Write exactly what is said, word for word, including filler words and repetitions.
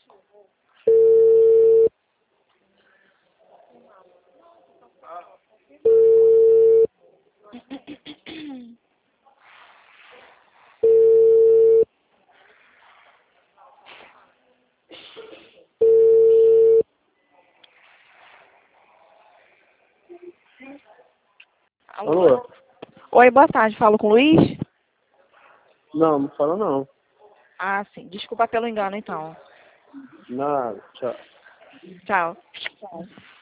Alô? Alô? Oi, boa tarde. Falo com o Luiz? Não, não fala não. Ah, sim. Desculpa pelo engano, então. Nada, tchau. Tchau.